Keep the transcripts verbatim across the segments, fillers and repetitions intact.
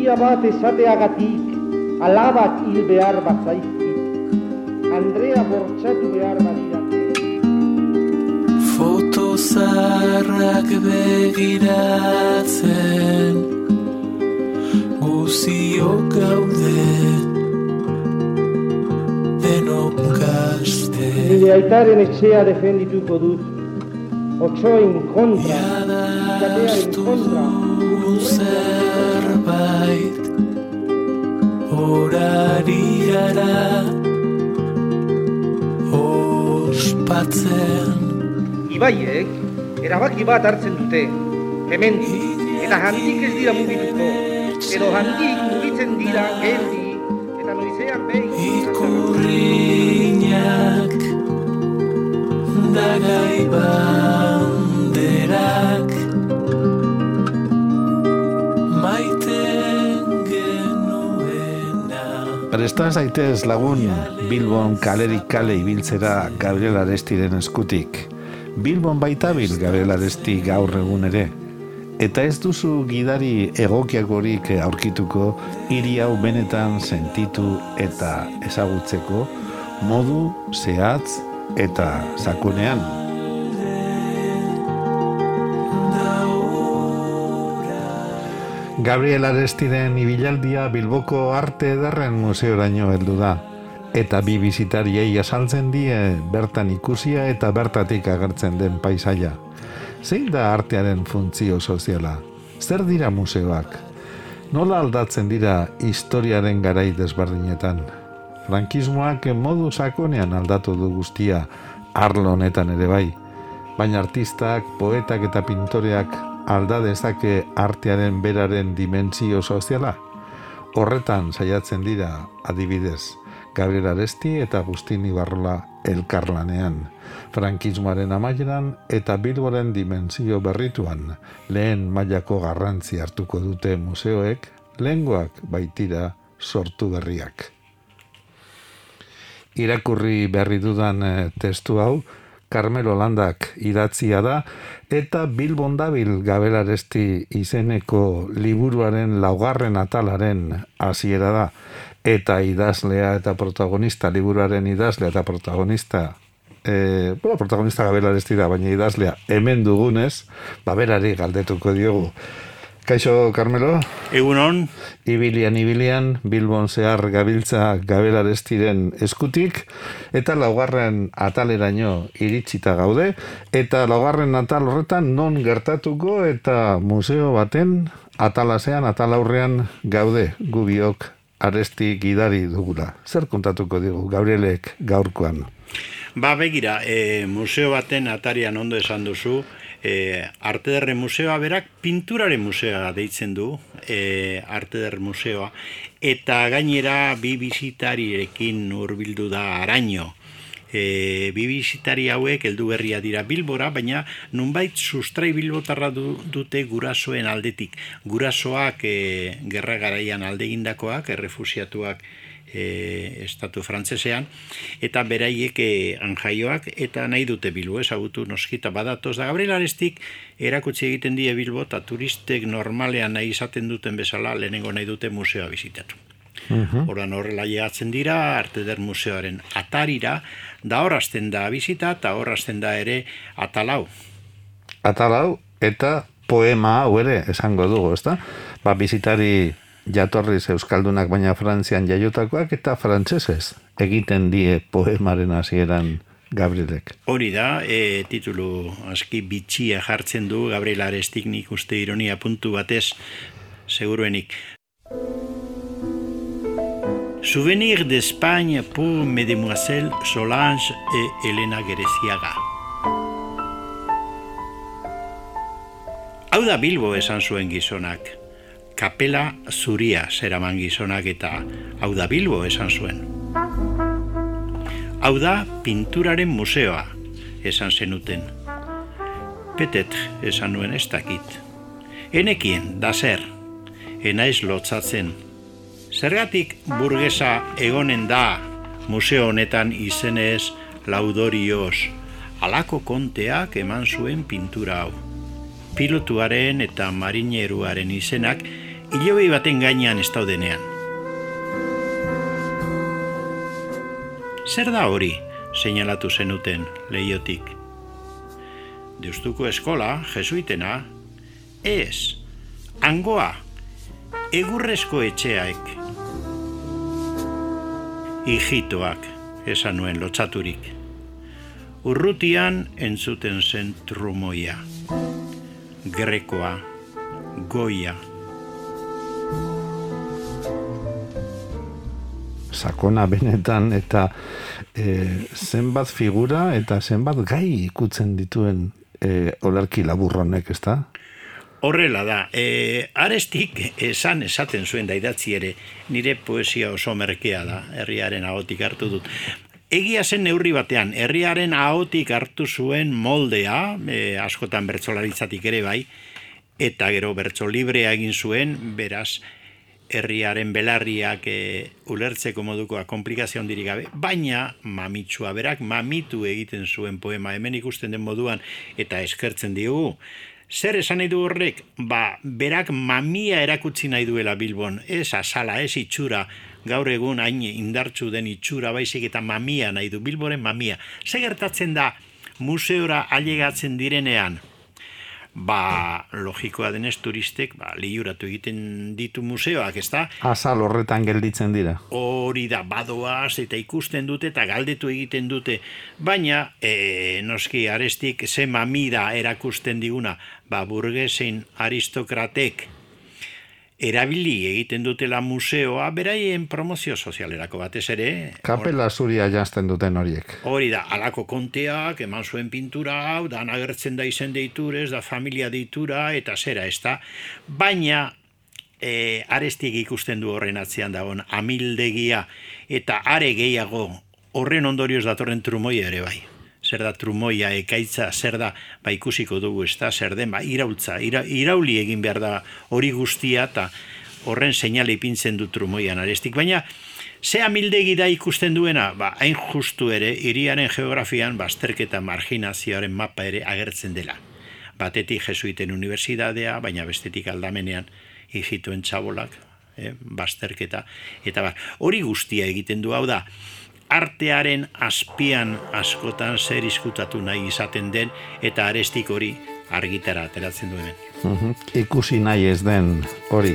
historia bat esateagatik, alabak hil behar bazaizkit, Andrea bortxatu behar badirate. Foto zaharrak begiratzen, guziok gaude, denok gazte. Nire aitaren etxea defendituko dut, otsoen kontra, ikatearen kontra. Zerbait horari gara ospatzen. Ibaiek erabaki bat hartzen dute, hemendik, eta handik ez dira mugituko, edo handik mugitzen dira geldi, eta noizean behin. Ikurriñak dagai banderak Presta zaitez lagun Bilbon kalerik kale ibiltzera Gabriel Arestiren eskutik. Bilbon baitabil Gabriel Aresti gaur egun ere. Eta ez duzu gidari egokiagorik aurkituko hiri hau benetan sentitu eta ezagutzeko modu zehatz eta sakonean. Gabriel Arestiren ibilaldia Bilboko Arte Ederren Museoraino heldu da, eta bi bisitariei azaltzen die bertan ikusia eta bertatik agertzen den paisaia. Zein da artearen funtzio soziala? Zer dira museoak? Nola aldatzen dira historiaren garai desberdinetan? Frankismoak modu sakonean aldatu du guztia, arlo honetan ere bai, baina artistak, poetak eta pintoreak alda dezake artearen beraren dimentsio soziala? Horretan saiatzen dira, adibidez, Gabriel Aresti eta Agustin Ibarrola elkarlanean, frankismoaren amaieran eta Bilboren dimentsio berrituan, lehen mailako garrantzi hartuko dute museoek, lehengoak baitira sortu berriak. Irakurri berri dudan testu hau, Carmelo Landak idatzia da, eta Bilbon dabil Gabriel Aresti izeneko liburuaren laugarren atalaren hasiera da, eta idazlea eta protagonista, liburuaren idazlea eta protagonista, e, bueno, protagonista Gabriel Aresti da, baina idazlea hemen dugunez, baberari galdetuko diogu. Kaixo, Carmelo? Egunon. Ibilian, ibilian, Bilbon zehar gabiltza Gabriel Arestiren eskutik, eta laugarren ataleraino iritsita gaude, eta laugarren atal horretan non gertatuko eta museo baten atalasean, atalaurrean gaude gubiok Aresti gidari dugula. Zer kontatuko digu Gabrielek gaurkoan? Ba, begira, e, museo baten atarian ondo esan duzu, E, Arte Ederren Museoa berak pinturaren museoa deitzen du, e, Arte Ederren Museoa, eta gainera bi bisitarirekin hurbildu da araño. E, bi bisitari hauek heldu berria dira Bilbora, baina nunbait sustrai bilbotarra du, dute gurasoen aldetik. Gurasoak e, gerra garaian aldegindakoak, errefusiatuak E, estatu frantsesean, eta beraiek e, anjaioak eta nahi dute Bilbo ezagutu noskita badatoz da. Gabriel Arestik erakutsi egiten die Bilbo eta turistek normalean nahi izaten duten bezala lehenengo nahi dute museoa bizitatu. Uh-huh. Horan horrela llegatzen dira Arte Eder Museoaren atarira, da horrazten da bizita eta horrazten da ere atalau. Atalau eta poema hau ere esango dugu, ezta? Ba, bizitari jatorriz euskaldunak baina Frantzian jaiotakoak eta frantsesez egiten die poemaren hasieran Gabrielek. Hori da, e, titulu aski bitxia jartzen du Gabriel Arestik, nik uste ironia puntu batez seguruenik. Souvenir d'Espagne pour Mesdemoiselles Solange et Elena Gereciaga. Hau da Bilbo esan zuen gizonak. Kapela zuria zeraman gizonak eta hau da Bilbo esan zuen. Hau da pinturaren museoa esan zenuten. Petet esan nuen ez dakit. Enekien, da zer, enaiz lotzatzen. Zergatik burgesa egonen da museo honetan izenez laudorioz, halako konteak eman zuen pintura hau. Pilotuaren eta marineruaren izenak hilobi baten gainean ez daudenean. Zer da hori, seinalatu zenuten Leiotik? Deustuko eskola, jesuitena, ez, hangoa, egurrezko etxeaek. Hijitoak, esan nuen lotsaturik. Urrutian entzuten zen trumoia, grekoa, goia. Sakona benetan eta e, zenbat figura eta zenbat gai ikutzen dituen e, olerki laburronek, ez da? Horrela da, e, Arestik esan esaten zuen da idatzi ere, nire poesia oso merkea da, herriaren ahotik hartu dut. Egia zen neurri batean, herriaren ahotik hartu zuen moldea, e, askotan bertsolaritzatik ere bai, eta gero bertso librea egin zuen, beraz, herriaren belarriak e, ulertzeko modukoa komplikazio handirik gabe, baina mamitsua berak mamitu egiten zuen poema hemen ikusten den moduan eta eskertzen diogu. Zer esan nahi du horrek? Ba, berak mamia erakutsi nahi duela Bilbon, ez azala, ez itxura, gaur egun hain indartsu den itxura baizik eta mamia nahi du, Bilboren mamia. Zer gertatzen da museora ailegatzen direnean? Ba, logikoa denez turistek, ba, liuratu egiten ditu museoak, ez da? Azal horretan gelditzen dira. Hori da, badoaz eta ikusten dute eta galdetu egiten dute, baina, e, noski, Arestik ze mamida erakusten diguna, ba, burgesin aristokratek erabili egiten dutela museoa, beraien promozio sozialerako batez ere. Kapela zuria janzten duten horiek. Hori da, alako konteak, eman zuen pintura hau, dan agertzen da izen deiturez, da familia deitura, eta zera, ez da. Baina, e, Arestik ikusten du horren atzean dagoen amildegia, eta are gehiago horren ondorioz datorren trumoia ere bai. Zer da trumoia, ekaitza, zer da, ba ikusiko dugu, ez da, zer den, ba iraultza, ira, irauli egin behar da hori guztia, eta horren seinale ipintzen du trumoian Arestik. Baina, ze amildegi da ikusten duena, ba, hain justu ere, hiriaren geografian, bazterketa marginazioaren mapa ere agertzen dela. Batetik jesuiten unibertsitatea, baina bestetik aldamenean hijitoen txabolak, eh, bazterketa, eta ba, hori guztia egiten du, hau da, artearen azpian askotan zer izkutatu nahi izaten den, eta Arestik hori argitara ateratzen du hemen. Uhum. Ikusi nahi ez den hori.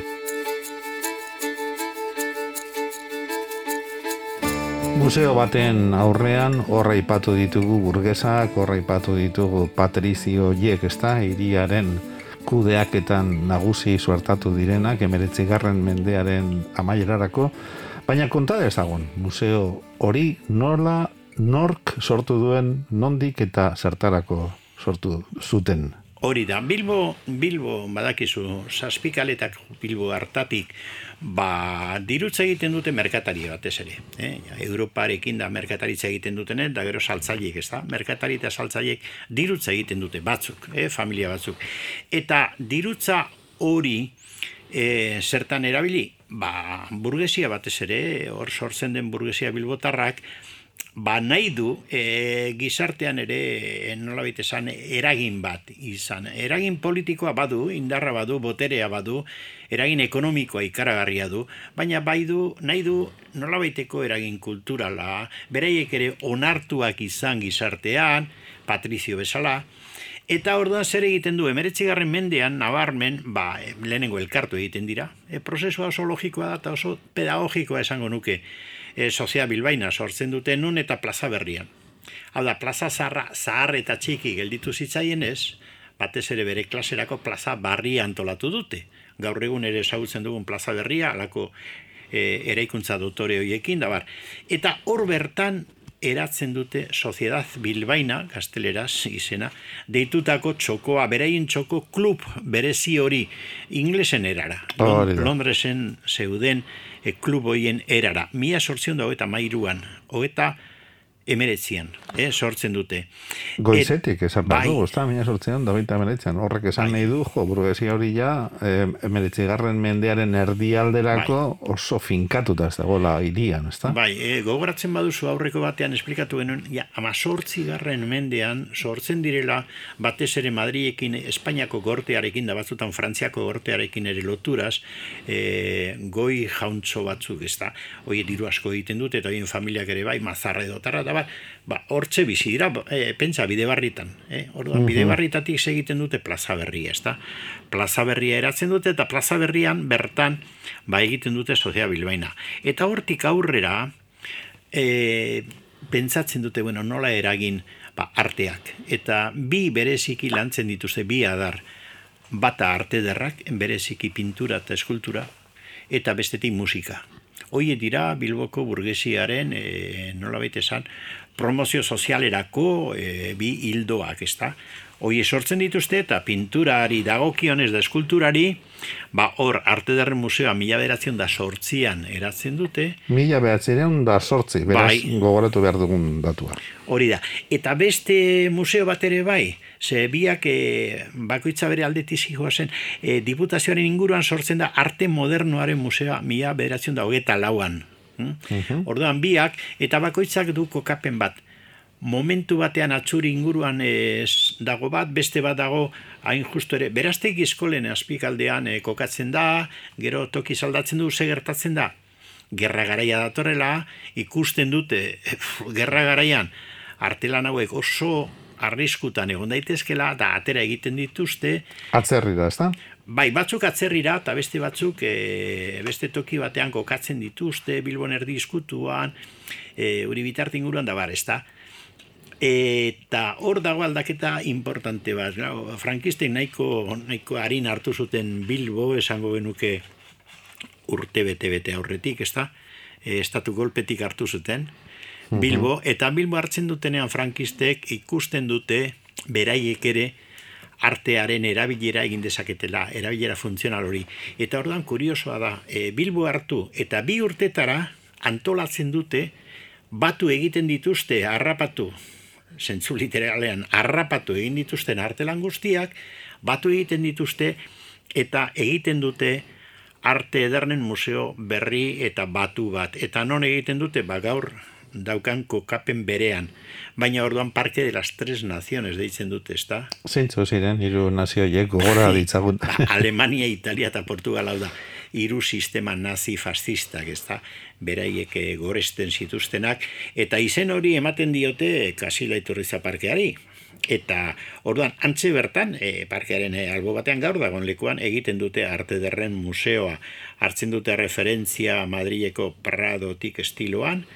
Museo baten aurrean horra ipatu ditugu burgesak, horra ipatu ditugu patrizioiek, ez da, hiriaren kudeaketan nagusi suertatu direnak, emeretzigarren mendearen amaierarako, baina konta dezagun, museo hori nola, nork sortu duen, nondik eta zertarako sortu zuten. Hori da, Bilbo, Bilbo badakizu, zazpikaletak Bilbo hartatik, ba, dirutza egiten dute merkatari batez ere. Eh? Europarekin da merkataritza egiten duten, da gero saltzaileek, ez da? Merkatari eta saltzaileek dirutza egiten dute batzuk, eh? Familia batzuk. Eta dirutza hori e, zertan erabili? Ba, burgesia batez ere, hor sortzen den burgesia bilbotarrak, ba nahi du e, gizartean ere nolabait esan eragin bat izan. Eragin politikoa badu, indarra badu, boterea badu, eragin ekonomikoa ikaragarria du, baina bai du, nahi du nolabaiteko eragin kulturala, beraiek ere onartuak izan gizartean, Patrizio bezala, eta orduan zer egiten du, emeretzigarren mendean, nabarmen, ba, lehenengo elkartu egiten dira. E, prozesua oso logikoa da eta oso pedagogikoa esango nuke. E, Sozia Bilbaina sortzen dute nun eta plaza berrian. Hau da, plaza zarra, zahar eta txiki gelditu zitzaien ez, batez ere bere klaserako plaza barria antolatu dute. Gaur egun ere ezagutzen dugun plaza berria, alako e, eraikuntza dotore horiekin, da bar. Eta hor bertan, eratzen dute Sociedad Bilbaina, gazteleraz izena, deitutako txokoa, beraien txoko klub berezi hori, inglesen erara. Oh, Londresen zeuden e, klub horien erara. Mila sortzion da hogeita mairuan, hogeita emeretzian, eh, sortzen dute. Goizetik, esan behar bai, dugu, ez da, mila sortzion, da baita emeretzian, horrek esan bai, nahi du, jo, burguesia hori ja, eh, emeretzigarren mendearen erdialderako bai, oso finkatuta ez dagoela hirian, ez da? bai, e, gogoratzen baduzu aurreko batean esplikatu genuen, ja, amazortzi garren mendean sortzen direla batez ere Madrilekin, Espainiako gortearekin, da batzutan Frantziako gortearekin ere loturaz, e, goi jauntzo batzuk, ez da, hoi diru asko egiten dute, eta hoien familiak ere bai, mazarra edotarra, da ba, ba, hortze bizi dira, e, pentsa, bide barritan, eh? Orduan, Mhm. bide barritatik segiten dute plaza berria, ez da, plaza berria eratzen dute, eta plaza berrian bertan, ba, egiten dute Sozia Bilbaina. Eta hortik aurrera, e, pentsatzen dute, bueno, nola eragin, ba, arteak, eta bi bereziki lantzen dituzte, bi adar, bata arte derrak, bereziki pintura eta eskultura, eta bestetik musika. Hoie dira Bilboko burgesiaren, e, nola baita esan, promozio sozialerako e, bi hildoak, ez da? Hoie sortzen dituzte eta pinturari dagokionez da eskulturari, ba hor Arte Ederren Museoa mila bederatziehun da sortzian eratzen dute. Mila behatzireun da sortzi, beraz Bai. gogoratu behar dugun datua. Hori da. Eta beste museo bat ere bai, ze biak e, bakoitza bere aldetik zijoa zen, e, diputazioaren inguruan sortzen da Arte Modernoaren Museoa mila bederatziehun da hogeita lauan. Hmm? Mhm. Orduan biak, eta bakoitzak du kokapen bat. Momentu batean atzuri inguruan ez dago bat, beste bat dago hain justu ere, beraztegi eskolen azpikaldean e, kokatzen da, gero toki aldatzen du, ze gertatzen da, gerra garaia datorrela, ikusten dute, gerra garaian, artelan hauek oso arriskutan egon daitezkela, da atera egiten dituzte. Atzerri da, ez da? Bai, batzuk atzerrira, eta beste batzuk e, beste toki batean kokatzen dituzte, Bilbon erdi izkutuan, e, uri bitarte inguruan da bar, ez da? Eta hor dago aldaketa importante bat. Frankistek nahiko, nahiko harin hartu zuten Bilbo, esango genuke urte bete-bete aurretik, ez da? E, estatu golpetik hartu zuten Bilbo, eta Bilbo hartzen dutenean frankistek ikusten dute beraiek ere artearen erabilera egin dezaketela, erabilera funtzional hori. Eta orduan kuriosoa da, e, Bilbo hartu eta bi urtetara antolatzen dute, batu egiten dituzte, harrapatu, zentzu literalean, harrapatu egin dituzten artelan guztiak, batu egiten dituzte eta egiten dute Arte Ederren Museo berri eta batu bat. Eta non egiten dute, ba gaur daukan kokapen berean. Baina orduan Parque de las Tres Naciones deitzen dute, ezta? Zeintzu ziren, hiru nazioiek gogora ditzagun. Alemania, Italia eta Portugal hau da. Hiru sistema nazi fascistak, ezta? Beraiek goresten zituztenak. Eta izen hori ematen diote Kasila Iturriza parkeari. Eta orduan antze bertan, e, parkearen e, albo batean gaur dagoen lekuan egiten dute Arte Ederren Museoa. Hartzen dute referentzia Madrileko Pradotik estiloan.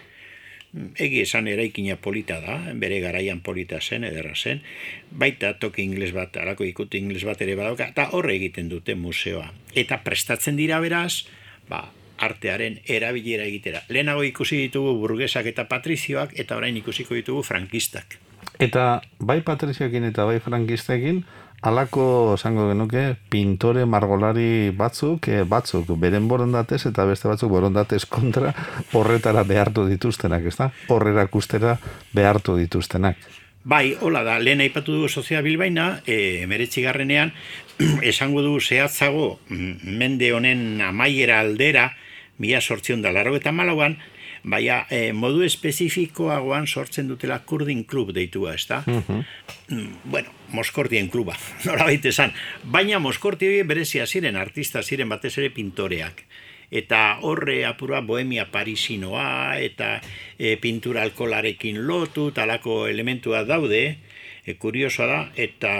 Egi esan eraikina polita da, bere garaian polita zen, ederra zen, baita toki ingles bat, alako ikuti ingles bat ere badauka, eta horre egiten dute museoa. Eta prestatzen dira beraz, ba, artearen erabilera egitera. Lehenago ikusi ditugu burgesak eta patrizioak, eta orain ikusiko ditugu frankistak. Eta bai patrizioekin eta bai frankistekin, halako esango genuke pintore margolari batzuk, eh, batzuk beren borondatez eta beste batzuk borondatez kontra horretara behartu dituztenak, ez da? Horrerakustera behartu dituztenak. Bai, hola da, lehen aipatu dugu Sozia Bilbaina, e, emeretzigarrenean, esango dugu zehatzago, mende honen amaiera aldera, mila sortzion da laro eta malauan, baina e, modu espezifikoagoan sortzen dutela Kurdin Klub deitua, ez da? Uh-huh. Bueno, Moskortien kluba, nola baita esan. Baina Moskorti hori berezia ziren, artista ziren batez ere pintoreak. Eta horre apurua bohemia parisinoa, eta e, pintura alkolarekin lotu, talako elementua daude, e, kuriosoa da, eta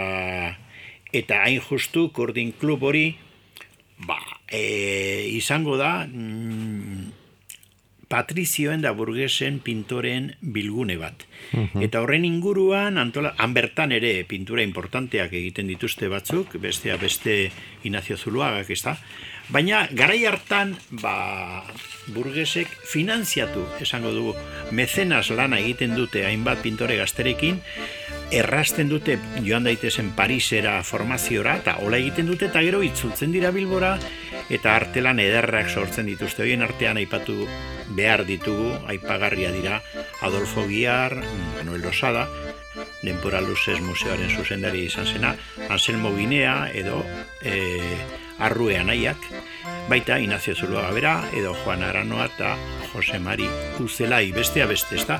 eta hain justu Kurdin Klub hori, ba, e, izango da, mm, patrizioen da burgesen pintoren bilgune bat. Uh-huh. Eta horren inguruan, antola, han bertan ere pintura importanteak egiten dituzte batzuk, bestea beste Ignacio Zuluagak, ez da? Baina, garai hartan, ba, burgesek finanziatu, esango dugu, mecenas lana egiten dute hainbat pintore gazterekin, errasten dute joan daitezen Parisera formaziora, eta hola egiten dute, eta gero itzultzen dira Bilbora, eta artelan ederrak sortzen dituzte. Horien artean aipatu behar ditugu, aipagarria dira Adolfo Guiar, Manuel Losada, denbora luzez museoaren zuzendari izan zena, Anselmo Ginea edo e, Arrue Anaiak, baita Ignacio Zuluaga bera edo Juan Aranoa eta Jose Mari Uzelai, bestea beste, ezta?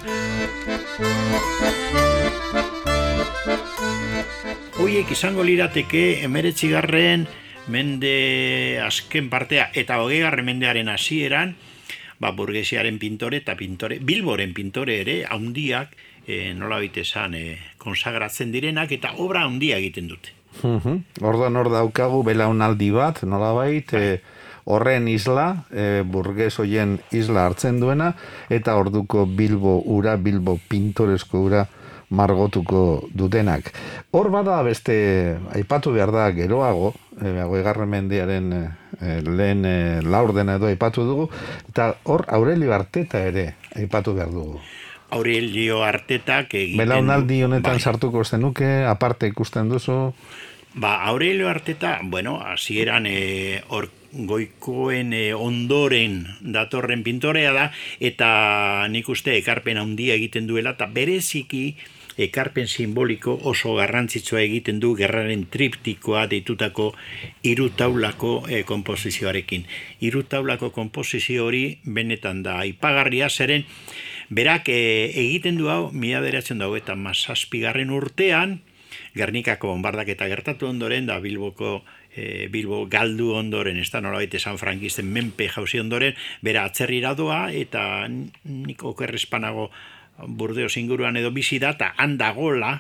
Hoiek izango lirateke hemeretzigarren mende azken partea eta hogeigarren mendearen hasieran, ba, burgesiaren pintore eta pintore, Bilboren pintore ere, haundiak, e, nola baita esan, e, konsagratzen direnak eta obra haundia egiten dute. Uhum. Orduan hor daukagu belaunaldi bat, nolabait, e, horren isla, e, burges hoien isla hartzen duena, eta orduko Bilbo ura, Bilbo pintoresko ura margotuko dutenak. Hor bada beste, aipatu behar da geroago, e, hogeigarren mendearen e, lehen e, laurdena edo aipatu dugu, eta hor Aurelio Arteta ere aipatu behar dugu. Aurelio Artetak egiten du. Belaunaldi honetan bai. sartuko zenuke, aparte ikusten duzu? Ba, Aurelio Arteta, bueno, hasieran e, or, goikoen e, ondoren datorren pintorea da, eta nik uste ekarpen handia egiten duela, eta bereziki ekarpen simboliko oso garrantzitsua egiten du gerraren triptikoa deitutako hiru taulako e, konposizioarekin. Hiru taulako konposizio hori benetan da aipagarria, zeren berak e, egiten du hau mila bederatziehun eta hogeita hamazazpigarren urtean, Gernikako bonbardaketa gertatu ondoren, da Bilboko e, Bilbo galdu ondoren, ez da nolabait esan frankisten menpe jauzi ondoren, bera atzerrira doa, eta nik okerrezpanago Burdeos inguruan edo bizi da, eta handagola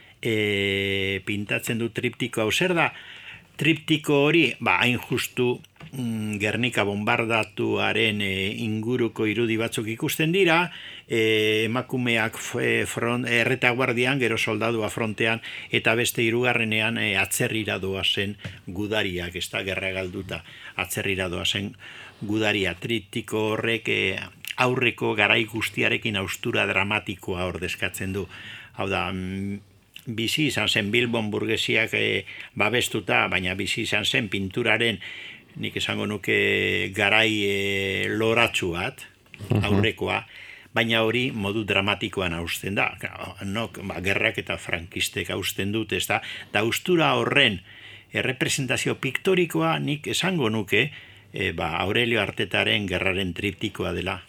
e, pintatzen du triptiko hau. Zer da triptiko hori? Ba, hain justu mm, Gernika bombardatuaren e, inguruko irudi batzuk ikusten dira, e, emakumeak e, front, erretaguardian, gero soldadua frontean, eta beste hirugarrenean e, atzerrira doazen gudariak, ez da, gerra galduta atzerrira doazen gudaria. Triptiko horrek e, aurreko garai guztiarekin austura dramatikoa ordezkatzen du. Hau da, bizi izan zen Bilbon burgesiak e, babestuta, baina bizi izan zen pinturaren, nik esango nuke garai e, loratsu bat, aurrekoa, baina hori modu dramatikoan hausten da. Nok, ba, gerrak eta frankistek hausten dut, ez da, da austura horren errepresentazio piktorikoa nik esango nuke e, ba, Aurelio Artetaren gerraren triptikoa dela.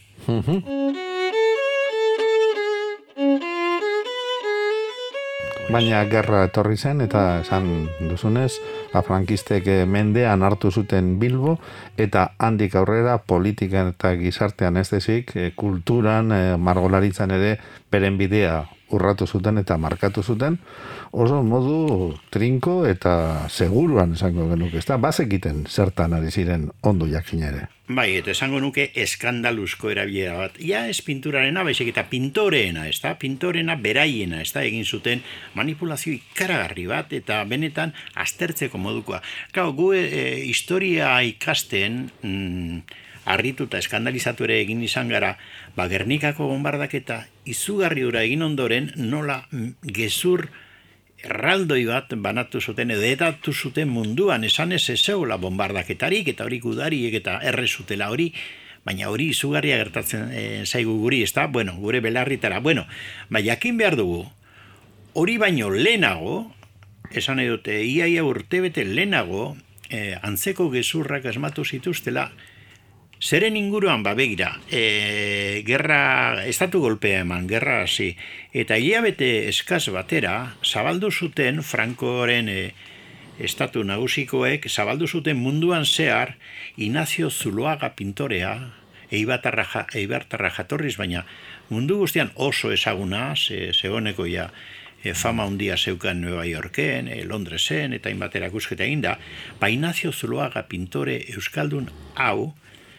Baina gerra etorri zen, eta esan duzunez, ba, frankistek mendean hartu zuten Bilbo, eta handik aurrera politikan eta gizartean ez dezik, kulturan, margolaritzan ere, beren bidea urratu zuten eta markatu zuten, oso modu trinko eta seguruan esango genuke, ez da, bazekiten zertan ari ziren ondo jakin ere. Bai, eta esango nuke eskandaluzko erabilera bat. Ja, ez pinturarena, baizik eta pintoreena, ez da? Pintorena beraiena, ez da? Egin zuten manipulazio ikaragarri bat, eta benetan aztertzeko modukoa. Gau, gu e, historia ikasten, mm, harritu eta eskandalizatu ere egin izan gara, ba, Gernikako bombardaketa izugarri hura egin ondoren, nola gezur erraldoi bat banatu zuten edo edatu zuten munduan, esan ez ezeola bombardaketarik eta hori gudariek eta erre zutela hori, baina hori izugarria gertatzen e, zaigu guri, ez da? Bueno, gure belarritara. Bueno, ba, jakin behar dugu, hori baino lehenago, esan edute, iaia urtebete lehenago, e, antzeko gezurrak asmatu zituztela, zeren inguruan, ba, begira, e, gerra, estatu golpea eman, gerra hasi, eta hilabete eskaz batera, zabaldu zuten Frankoren e, estatu nagusikoek, zabaldu zuten munduan zehar, Ignacio Zuluaga pintorea, eibartarra, eibartarra jatorriz, baina mundu guztian oso ezaguna, ze, zegoneko ja, e, fama handia zeukan Nueva Yorken, e, Londresen, eta hainbat erakusketa egin da, ba, Ignacio Zuluaga pintore euskaldun hau,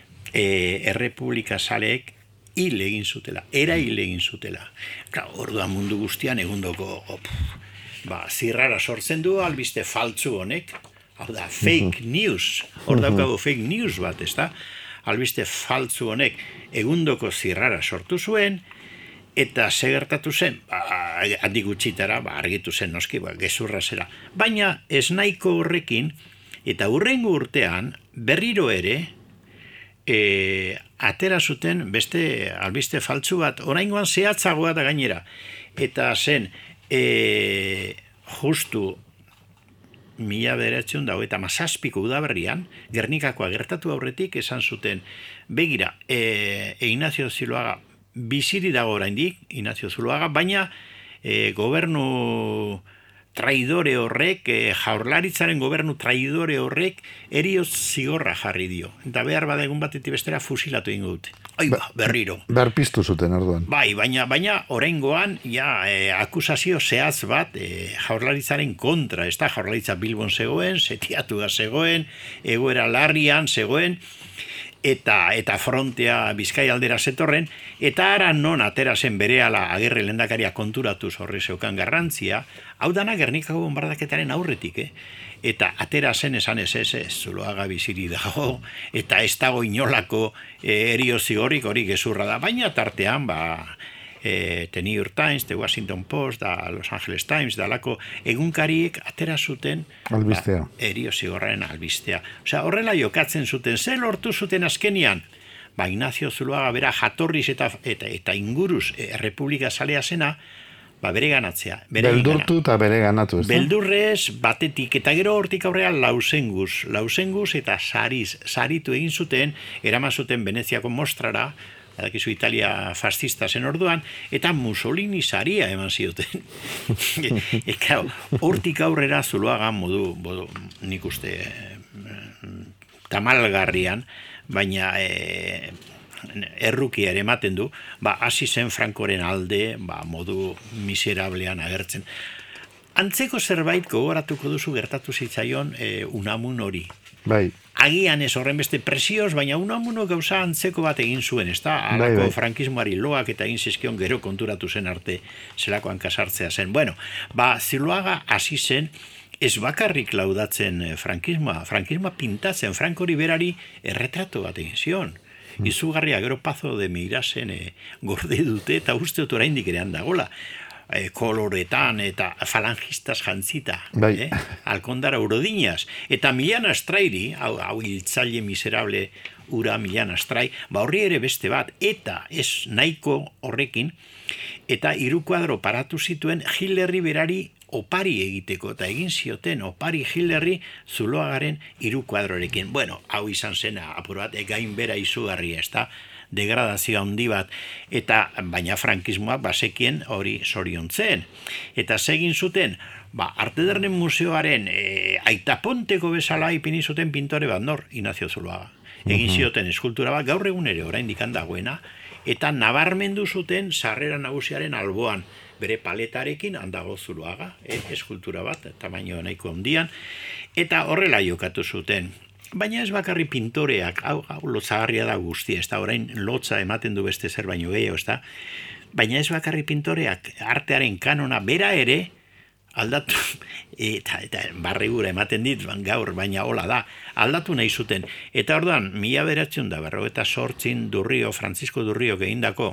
E, errepublika zaleek hil egin zutela, era hil egin zutela. Orduan mundu guztian egundoko op, ba, zirrara sortzen du albiste faltzu honek, hau da, fake news, hor daukago fake news bat, ez da? Albiste faltzu honek egundoko zirrara sortu zuen, eta ze gertatu zen, ba, handik gutxitara, ba, argitu zen noski, ba, gezurra zera. Baina ez nahiko horrekin, Eta hurrengo urtean, berriro ere, e, atera zuten beste albiste faltsu bat, oraingoan zehatzagoa da gainera. Eta zen, e, justu mila bederatziehun da hogeita hamazazpiko udaberrian, Gernikakoa gertatu aurretik esan zuten, begira, e, Ignacio Zuloaga biziri dago oraindik, Ignacio Zuloaga, baina e, gobernu traidore horrek, e, Jaurlaritzaren gobernu traidore horrek erioz zigorra jarri dio. Eta behar bada egun batetik bestera fusilatu egingo dute. Aiba, berriro. Berpiztu zuten orduan. Bai, baina baina oraingoan ja e, akusazio zehaz bat e, Jaurlaritzaren kontra, ez da Jaurlaritza Bilbon zegoen, setiatua zegoen, egoera larrian zegoen, eta eta frontea Bizkaia aldera zetorren, eta ara non atera zen berehala Agirre lehendakaria konturatuz horri zeukan garrantzia, hau dana Gernikako bonbardaketaren aurretik, eh? Eta atera zen esan ez ez ez, Zuloaga biziri dago, eta ez dago inolako e, erio zigorrik hori gezurra da, baina tartean, ba, e, The New York Times, The Washington Post, da Los Angeles Times, dalako egunkariek atera zuten albistea. Ba, erio zigorraren albistea. Osea, horrela jokatzen zuten, ze lortu zuten azkenian? Ba, Ignacio Zuloaga bera jatorriz eta, eta, eta inguruz e, Republika Zalea zena, ba, bere ganatzea. Bere Beldurtu eta bere ganatu, ez da? Beldurrez, batetik, eta gero hortik aurrea lausenguz. Lausenguz eta sariz, saritu egin zuten, eraman zuten Veneziako mostrara, badakizu Italia fascista zen orduan, eta Mussolini saria eman zioten. Eta hortik aurrera Zuloaga modu, modu nik uste, tamalgarrian, baina e, errukia ere ematen du, ba, hasi zen Frankoren alde, ba, modu miserablean agertzen. Antzeko zerbait gogoratuko duzu gertatu zitzaion e, Unamun hori. Bai. Agian ez horren beste presioz, baina Unamuno gauza antzeko bat egin zuen, ez da? Alako bai, bai. frankismoari loak eta egin zizkion gero konturatu zen arte zelakoan kasartzea zen. Bueno, ba, Zuloaga hasi zen ez bakarrik laudatzen frankismoa, frankismoa pintatzen, Frankori berari erretrato bat egin zion. Izugarria gero Pazo de Meirasen e, gorde dute eta uste dut oraindik ere handagola. E, koloretan eta falangistas jantzita, bai. eh? Alkondara urodiñaz. Eta Milan Astrairi, hau, hau hiltzaile miserable ura Milan Astrai, ba horri ere beste bat, eta ez nahiko horrekin, eta hiru kuadro paratu zituen Hitlerri berari opari egiteko, eta egin zioten opari Hitlerri Zuloagaren hiru kuadrorekin. Bueno, hau izan zena, apur bat, egain bera izugarria, ez da, degradazio handi bat, eta baina frankismoak basekien hori zoriontzen. Eta segin zuten, ba, Arte Ederren Museoaren e, Aitaponteko bezala ipini zuten pintore bat nor, Ignacio Zuloaga. Egin zioten eskultura bat, gaur egun ere oraindik dagoena, eta nabarmendu zuten sarrera nagusiaren alboan, bere paletarekin handago Zuloaga, eh, eskultura bat, tamaino nahiko handian, eta horrela jokatu zuten. Baina ez bakarri pintoreak, hau, hau lotzagarria da guztia, ez da, orain lotza ematen du beste zer baino gehiago, ez da, baina ez bakarri pintoreak, artearen kanona bera ere, aldatu, eta, eta barrigura ematen dit, gaur, baina hola da, aldatu nahi zuten. Eta orduan, mila beratzen da, berro eta sortzin Durrio, Francisco Durrio egindako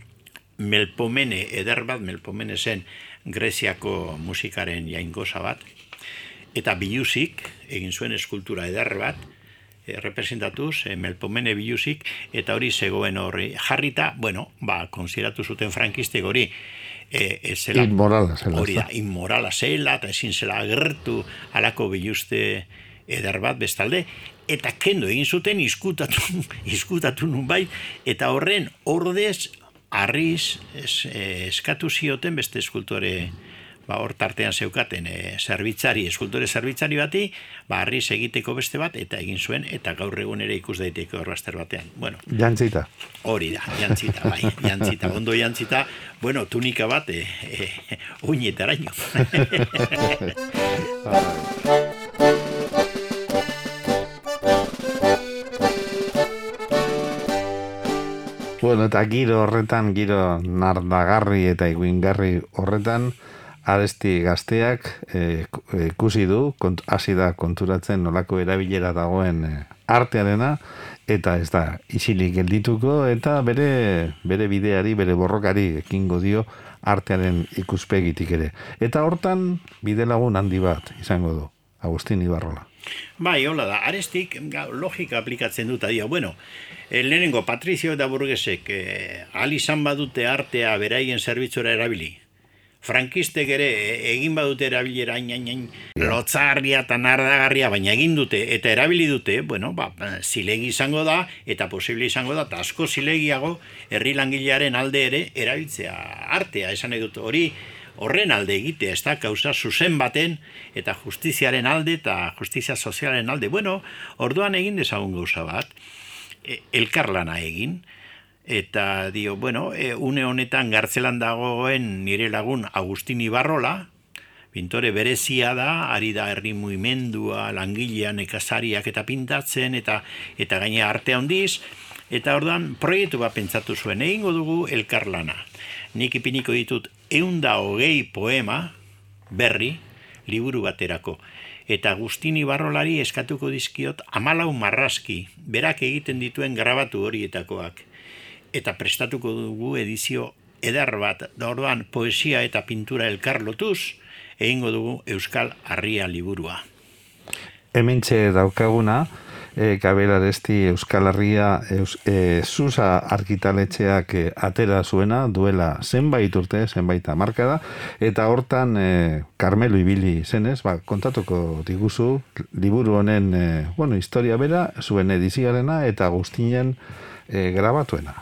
Melpomene eder bat, Melpomene zen Greziako musikaren jaingosa bat, eta biluzik, egin zuen eskultura eder bat, e, representatuz, e, Melpomene biluzik, eta hori zegoen horri jarrita, bueno, ba, konsideratu zuten frankistek hori, e, e, zela, inmorala zela, hori da, inmorala zela, eta ezin zela agertu alako biluste eder bat bestalde, eta kendo egin zuten izkutatu, izkutatu nun bai, eta horren ordez, Arriz es, eh, eskatu zioten beste eskultore, ba, hor tartean zeukaten eh, zerbitzari, eskultore zerbitzari bati, ba, Arriz egiteko beste bat, eta egin zuen, eta gaur egun ere ikus daiteke horrazter batean. Bueno, jantzita. Hori da, jantzita, bai, jantzita, ondo jantzita, bueno, tunika bat, eh, eh, uinetaraino. Bueno, eta giro horretan, giro nardagarri eta iguingarri horretan, Aresti gazteak e, ikusi du, kont, hasi da konturatzen nolako erabilera dagoen e, artearena, eta ez da isilik geldituko, eta bere, bere bideari, bere borrokari ekingo dio artearen ikuspegitik ere. Eta hortan bide lagun handi bat izango du, Agustin Ibarrola. Bai, hola da, arestik logika aplikatzen dut, dio, bueno, lehenengo Patrizio eta Burgesek eh, ahal izan badute artea beraien zerbitzura erabili. Frankistek ere egin badute erabilera inain, lotzarria eta nardagarria, baina egin dute eta erabili dute, bueno, ba, zilegi izango da, eta posible izango da, eta asko zilegiago herri langilearen alde ere erabiltzea artea, esan nahi dut hori, horren alde egite, ez da, kausa zuzen baten, eta justiziaren alde, eta justizia sozialen alde. Bueno, orduan egin dezagun gauza bat, elkarlana egin, eta dio, bueno, e, une honetan gartzelan dagoen nire lagun Agustin Ibarrola, pintore berezia da, ari da herri mugimendua, langilean, nekazariak eta pintatzen, eta eta gaine arte handiz, eta orduan proiektu bat pentsatu zuen, egingo dugu elkarlana. Nik ipiniko ditut eunda hogei poema berri liburu baterako. Eta Agustin Ibarrolari eskatuko dizkiot hamalau marrazki, berak egiten dituen grabatu horietakoak. Eta prestatuko dugu edizio eder bat, da orduan poesia eta pintura elkar lotuz, egingo dugu Euskal Harria liburua. Hementxe daukaguna, e, Gabel Aresti Euskal Harria eus, e, Susa argitaletxeak e, atera zuena, duela zenbait urte, zenbait hamarkada, eta hortan e, Carmelo ibili zenez, ba, kontatuko diguzu, liburu honen e, bueno, historia bera, zuen edizioarena eta Agustinen e, grabatuena.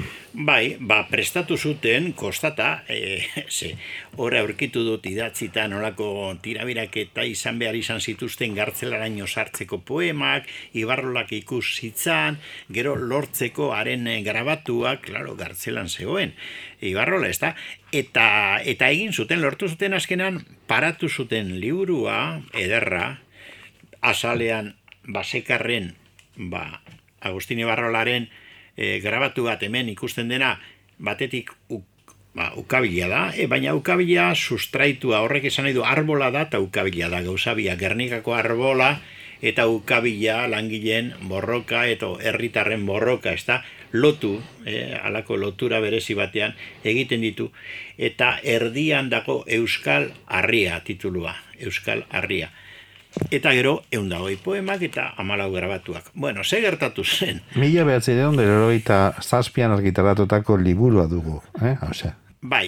Bai, ba, prestatu zuten, kostata, e, ze, horre aurkitu dut idatzita nolako tirabirak eta izan behar izan zituzten gartzelaraino sartzeko poemak, Ibarrolak ikus zitzan, gero lortzeko haren grabatuak, klaro, gartzelan zegoen, Ibarrola, ez da? Eta, eta egin zuten, lortu zuten azkenan, paratu zuten liburua, ederra, azalean, basekarren, ba, Agustin Ibarrolaren, E, grabatu bat hemen ikusten dena batetik uk, ba, ukabila da, e, baina ukabila sustraitua, horrek esan nahi du arbola da eta ukabila da, gauzabia, Gernikako arbola eta ukabila langileen borroka eta herritarren borroka, ez da, lotu, e, alako lotura berezi batean egiten ditu, eta erdian dago Euskal Harria titulua, Euskal Harria. Eta gero, eunda hoi poemak eta hamalau grabatuak. Bueno, ze gertatu zen? Mila behatzireun dero eta zazpian argitaratutako liburua dugu, eh? Osea. Bai,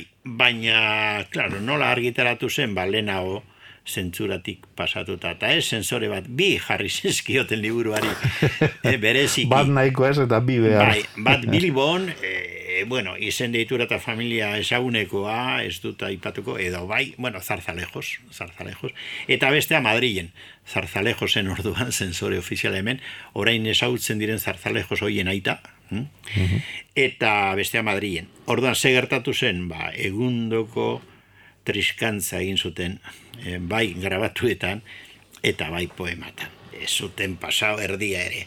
baina, klaro, nola argitaratu zen, ba, lehenago zentzuratik pasatuta, eta ez, sensore bat, bi jarri zizkioten liburuari, e, bereziki. Bat nahiko ez eta bi behar. Bai, bat Bilbon, e, bueno, izen deitura eta familia ezagunekoa, ez dut aipatuko, edo bai, bueno, Zarzalejos, Zarzalejos, eta bestea Madrilen, Zarzalejosen orduan, sensore ofizial hemen, orain ezagutzen diren Zarzalejos hoien aita, hm? uh-huh. Eta bestea Madrilen. Orduan, ze gertatu zen, ba, egundoko triskantza egin zuten, e, bai grabatuetan, eta bai poematan. Ez zuten pasau erdia ere.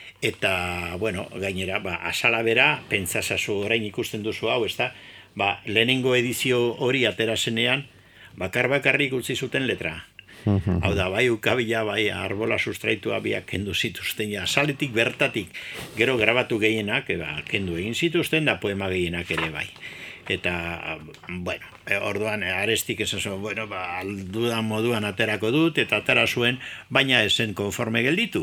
Eta, bueno, gainera, ba, azala bera, pentsasazu orain ikusten duzu hau, ez da, ba, lehenengo edizio hori atera zenean, bakar bakarrik utzi zuten letra. Hau da, bai ukabila, bai arbola sustraitua biak kendu zituzten, ja, azaletik bertatik, gero grabatu gehienak, ba, kendu egin zituzten, da poema gehienak ere bai. Eta, bueno, orduan Arestik esan zuen, bueno, ba, aldudan moduan aterako dut, eta atera zuen, baina esen konforme gelditu.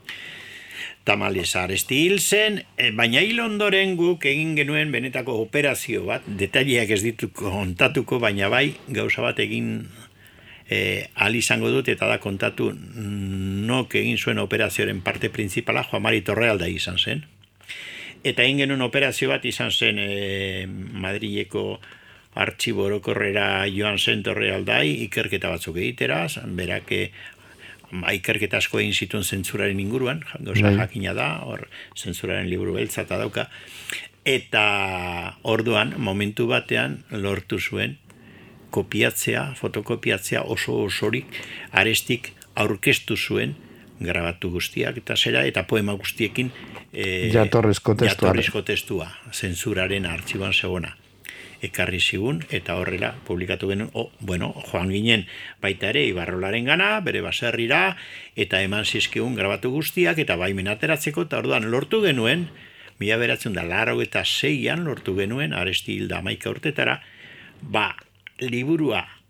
Tamalez Aresti hil zen, baina hil ondoren guk egin genuen benetako operazio bat, detaileak ez ditu kontatuko, baina bai, gauza bat egin e, ahal izango dut, eta da kontatu nok egin zuen operazioaren parte principala, Juan Mari Torrealda izan zen. Eta egin genuen operazio bat izan zen e, Madrileko artxibo orokorrera joan zen Torrealdai, ikerketa batzuk egitera, berak ikerketa asko egin zituen zentzuraren inguruan, gauza jakina da, hor zentzuraren liburu beltza eta dauka, eta orduan, momentu batean, lortu zuen kopiatzea, fotokopiatzea oso osorik, Arestik aurkeztu zuen grabatu guztiak eta zera, eta poema guztiekin e, jatorrizko testua, jatorrizko testua zentzuraren artxiboan zegona ekarri zigun, eta horrela publikatu genuen, oh, bueno, joan ginen baita ere Ibarrolaren gana, bere baserrira, eta eman zizkigun grabatu guztiak, eta baimen ateratzeko, eta orduan lortu genuen, mila beratzen da laro eta zeian lortu genuen, Aresti hilda hamaika urtetara, ba, liburua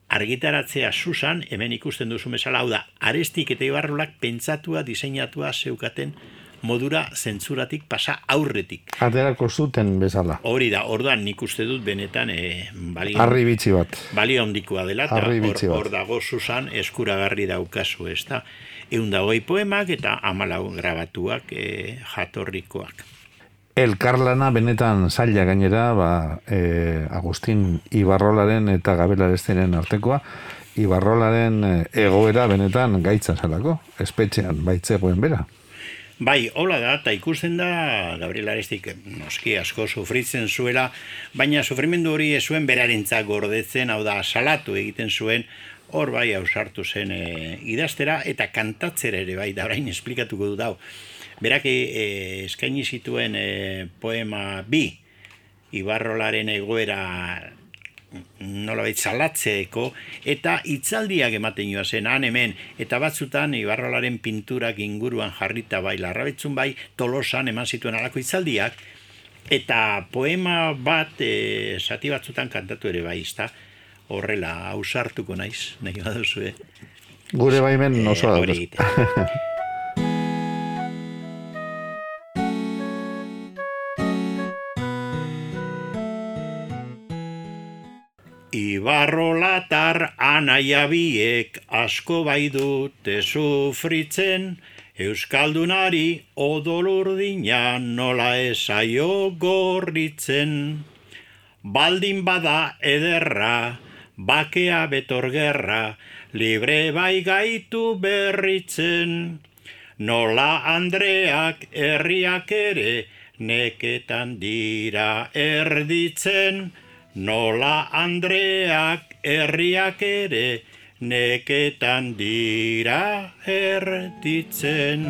argitaratzea Susan, hemen ikusten duzu bezala, hau da, Arestik eta Ibarrolak pentsatua, diseinatua zeukaten modura zentzuratik pasa aurretik. Aterako zuten bezala. Hori da, orduan nik uste dut benetan e, balio, Arri bitxi bat. balio handikoa dela, eta Arri hor, bitxi bat. hor dago Susan eskuragarri daukazu, ez da? Egun da hogei poemak eta hamalau grabatuak e, jatorrikoak. Elkarlana benetan zaila gainera, ba, e, Agustin Ibarrolaren eta Gabel Arestiren artekoa, Ibarrolaren egoera benetan gaitza zelako, espetxean baitzegoen bera. Bai, hola da, eta ikusten da Gabriel Arestik noski asko sufritzen zuela, baina sufrimendu hori ez zuen berarentzat gordetzen, hau da, salatu egiten zuen, hor bai ausartu zen e, idaztera eta kantatzera ere bai, da orain esplikatuko dut hau. Berak e, eskaini zituen e, poema bi, Ibarrolaren egoera nolabait salatzeko, eta hitzaldiak ematen joa zen han hemen, eta batzutan Ibarrolaren pinturak inguruan jarrita bai, Larrabetzun bai, Tolosan eman zituen alako hitzaldiak, eta poema bat e, zati batzutan kantatu ere bai, ezta? Horrela, ausartuko naiz, nahi baduzu, eh? Gure baimen osoa e, dauz. Ibarrolatar anaia biek asko bai dute sufritzen, Euskaldunari odolurdina nola esaio gorritzen. Baldin bada ederra, bakea betorgerra, libre bai gaitu berritzen. Nola Andreak herriak ere neketan dira erditzen. Nola Andreak herriak ere neketan dira erditzen.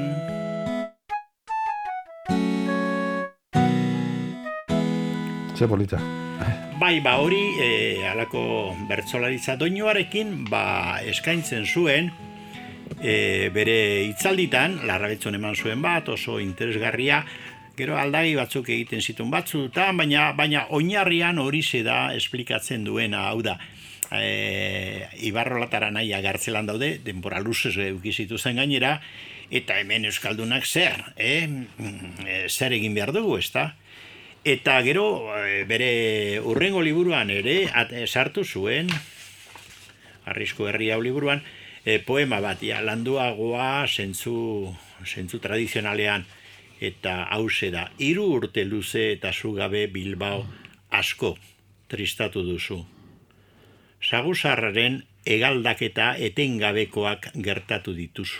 Ze polita. Bai, ba hori, e, alako bertsolaritza doinuarekin, ba eskaintzen zuen, e, bere hitzalditan, Larrabetzon eman zuen bat, oso interesgarria, gero aldagi batzuk egiten zituen batzutan, baina baina oinarrian horixe da esplikatzen duena, hau da. E, Ibarrolatara naia gartzelan daude, denbora luzez eduki zituzten gainera, eta hemen euskaldunak zer, eh? zer egin behar dugu, ezta? Eta gero bere hurrengo liburuan ere at, sartu zuen, Arrisku herria liburuan, e, poema bat, ja, landuagoa zentzu, zentzu tradizionalean, eta hause da, hiru urte luze eta zugabe Bilbao asko tristatu duzu. Saguzarraren egaldaketa etengabekoak gertatu dituzu.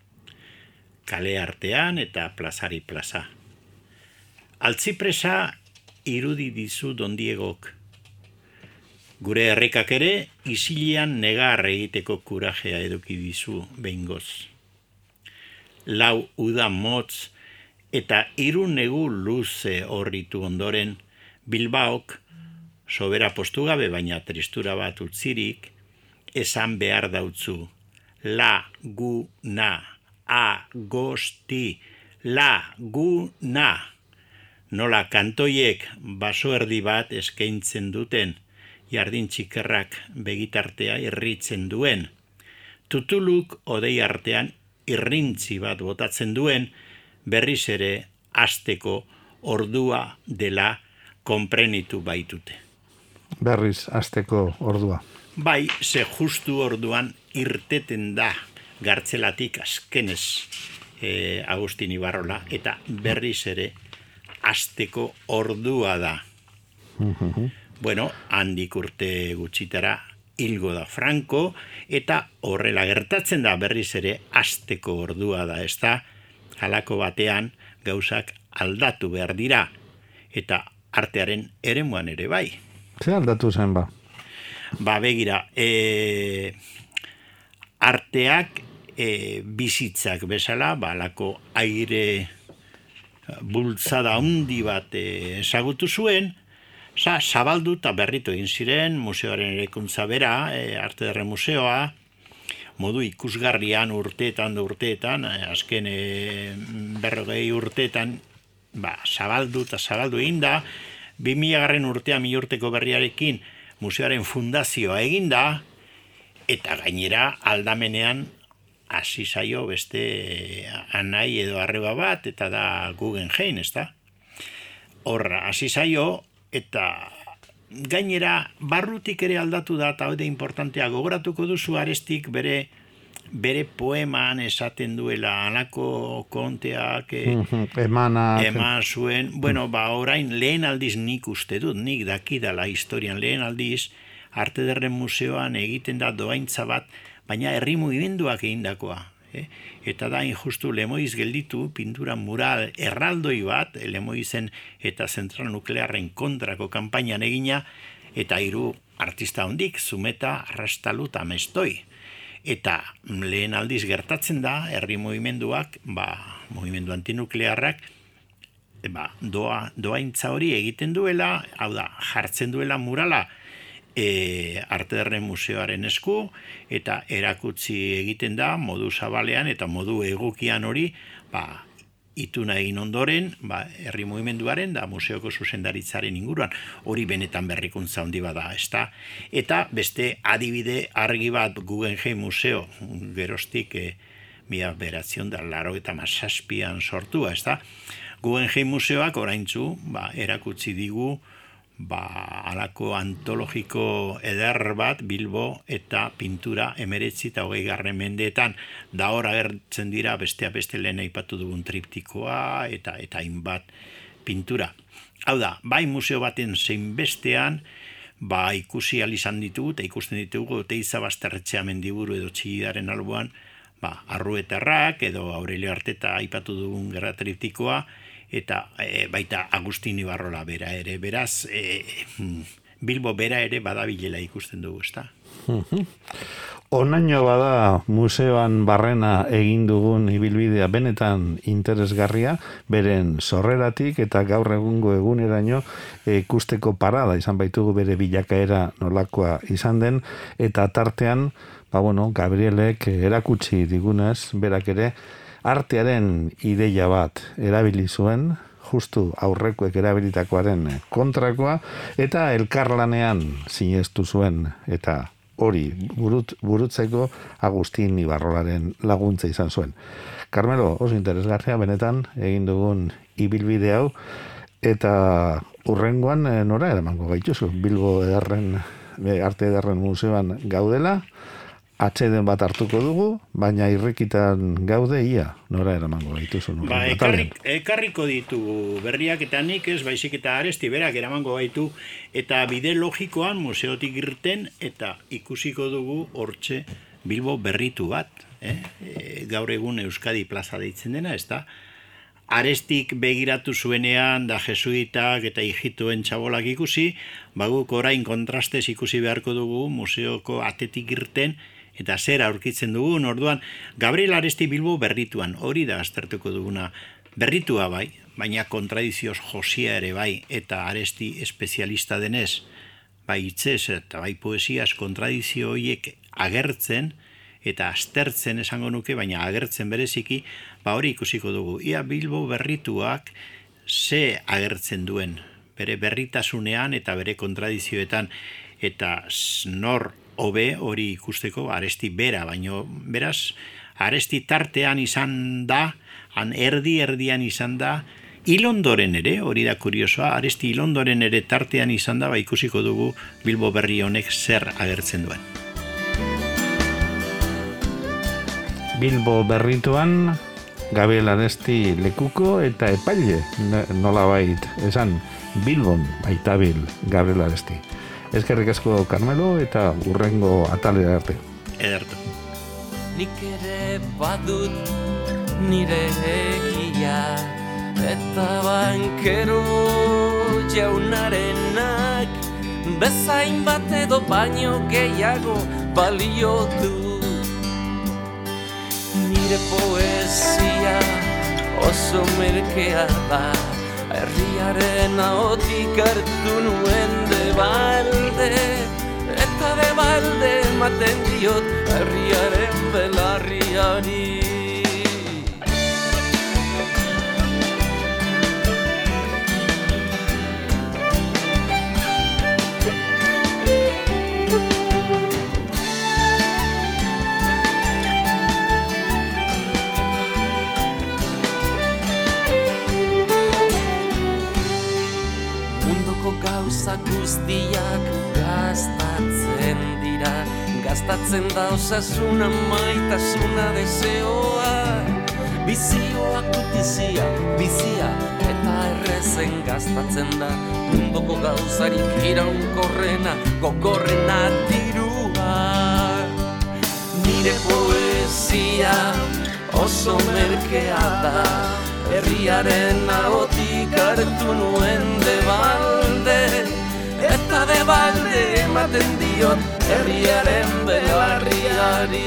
Kale artean eta plazari plaza. Altzipresa irudi dizu Don Diegok. Gure errekak ere, isilean negar egiteko kurajea eduki dizu behingoz. Lau uda motz eta hiru negu luze horritu ondoren, Bilbaok, sobera postu gabe baina tristura bat utzirik, esan behar dautzu. La, gu, na, a, gosti, la, gu, na. Nola kantoiek baso erdi bat eskaintzen duten, jardin txikerrak begitartea irritzen duen. Tutuluk odei artean irrintzi bat botatzen duen, berriz ere hasteko ordua dela konprenitu baitute. Berriz hasteko ordua. Bai, ze justu orduan irteten da gartzelatik azkenez e, Agustin Ibarrola, eta berriz ere hasteko ordua da. Bueno, handik urte gutxitara hilgo da Franco, eta horrela gertatzen da berriz ere hasteko ordua da, ezta? Halako batean gauzak aldatu behar dira, eta artearen eremuan ere bai. Ze aldatu zen ba? Ba, begira, e, arteak e, bizitzak bezala, ba, halako aire bultzada handi bat ezagutu zuen, za, zabaldu eta berritu egin ziren, museoaren erekuntza bera, e, Arte Ederren Museoa, modu ikusgarrian urteetan da urteetan, azken e, berrogei urteetan, ba, zabaldu eta zabaldu egin da, bi mila garren urtea, mila urteko berriarekin, museoaren fundazioa egin da, eta gainera aldamenean hasi zaio beste anai edo arreba bat, eta da Guggenheim, ez da? Horra, hasi zaio, eta gainera barrutik ere aldatu da, eta hori importantea, gogoratuko duzu Arestik bere bere poeman esaten duela halako konteak e, emana eman zuen, bueno, ba, orain lehen aldiz nik uste dut, nik dakidala historian lehen aldiz, Arte Ederren Museoan egiten da doaintza bat, baina herri mugimenduak egindakoa. Eh? Eta da injustu Lemoiz gelditu, pintura mural erraldoi bat, Lemoizen eta zentral nuklearren kontrako kanpainan egina, eta hiru artista hondik, Zumeta, Arrastalu eta Mestoi. Eta lehen aldiz gertatzen da, herri mugimenduak, ba, mugimendu antinuklearrak, ba, doa, doaintza hori egiten duela, hau da, jartzen duela murala, E, Arte Ederren Museoaren esku, eta erakutsi egiten da modu zabalean eta modu egokian hori, ba, ituna egin ondoren, ba, herri mugimenduaren da museoko zuzendaritzaren inguruan, hori benetan berrikuntza handi bada, ezta? Eta beste adibide argi bat Guggenheim Museo, geroztik e, mila bederatziehun eta laurogeita hamazazpian sortua, ezta? Guggenheim Museoak oraintzu, ba, erakutsi digu ba, alako antologiko eder bat Bilbo eta pintura emeretzi eta hogei garren mendeetan, da hor agertzen dira bestea beste lehen aipatu dugun triptikoa eta eta hainbat pintura. Hau da, bai museo baten zein bestean, ba ikusi ahal izan ditugu eta ikusten ditugu Teiza Basterretxea mendiburu edo Txillidaren alboan, ba Arruetarrak edo Aurelio Arteta aipatu dugun gerra triptikoa, eta e, baita Agustin Ibarrola bera ere, beraz e, Bilbo bera ere badabilela ikusten dugu, ezta? Onaino bada museoan barrena egin dugun ibilbidea benetan interesgarria, beren sorreratik eta gaur egungo eguneraino e, ikusteko parada izan baitugu bere bilakaera nolakoa izan den, eta tartean, ba bueno, Gabrielek erakutsi digunez, berak ere, artearen ideia bat erabili zuen, justu aurrekoek erabilitakoaren kontrakoa, eta elkarlanean sinestu zuen, eta hori burut, burutzeko Agustin Ibarrolaren laguntza izan zuen. Carmelo, oso interesgarria benetan egin dugun ibilbide hau, eta hurrengoan nora eramango gaituzu, Bilbo Ederren, Arte Ederren Museoan gaudela, atxeden bat hartuko dugu, baina irrikitan gaude ia, nora eramango gaituzu. Ba, ekarrik, ekarriko ditugu berriak eta nik ez, baizik eta Aresti berak eramango gaitu, eta bide logikoan museotik irten, eta ikusiko dugu hortxe Bilbo berritu bat, eh? E, gaur egun Euskadi Plaza deitzen dena, ez da? Arestik begiratu zuenean, da jesuitak eta hijituen txabolak ikusi, baguk orain kontrastez ikusi beharko dugu museoko atetik irten, eta zer aurkitzen dugun, orduan, Gabriel Aresti Bilbo berrituan, hori da aztertuko duguna, berritua bai, baina kontradizioz josia ere bai, eta Aresti espezialista denez, bai hitzez eta bai poesiaz kontradizio horiek agertzen, eta aztertzen esango nuke, baina agertzen bereziki, ba hori ikusiko dugu. Ia Bilbo berrituak ze agertzen duen, bere berritasunean eta bere kontradizioetan, eta nor hobe hori ikusteko Aresti bera, baino beraz, Aresti tartean izan da, han erdi-erdian izan da, Ilondoren ere, hori da kuriosoa, Aresti Ilondoren ere tartean izan da, ba ikusiko dugu Bilbo berri honek zer agertzen duen. Bilbo berrituan, Gabriel Aresti lekuko eta epaile, nolabait, esan Bilbon baitabil Gabriel Aresti. Eskerrik asko Carmelo eta hurrengo atalera arte. Edertu. Nik ere badut nire egia, eta bankero jaunarenak bezain bat edo baino gehiago balio du. Nire poesia oso merkea da, herriaren ahotik hartu nuen de balde, eta de balde ematen diot herriaren belarriari. gastatzen da osasuna, maitasuna, deseoa. Bizioak gutizia, bizia, eta errezen gastatzen da. Mundoko gauzarik iraunkorrena, gogorrena dirua. Nire poesia oso merkea da, herriaren ahotik hartu nuen de balde, eta de balde ematen diot herriaren belarriari.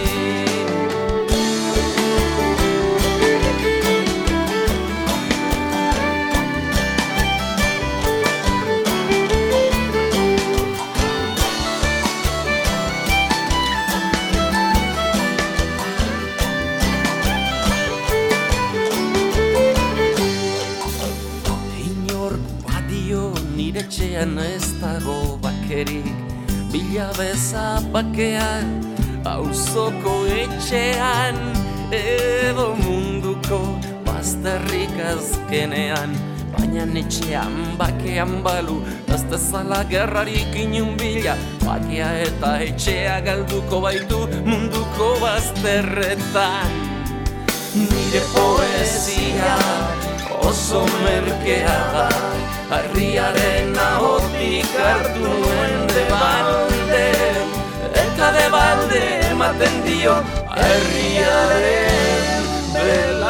Etxean ez dago bakerik, bila beza bakean, auzoko etxean, edo munduko bazterrik azkenean. Baina etxean bakean balu, ez dezala gerrarik inun bila, bakea eta etxea galduko baitu munduko bazterretan. Nire poesia oso merkea da, herriaren ahotik hartu nuen de balde, eta de balde ematen dio herriaren bela.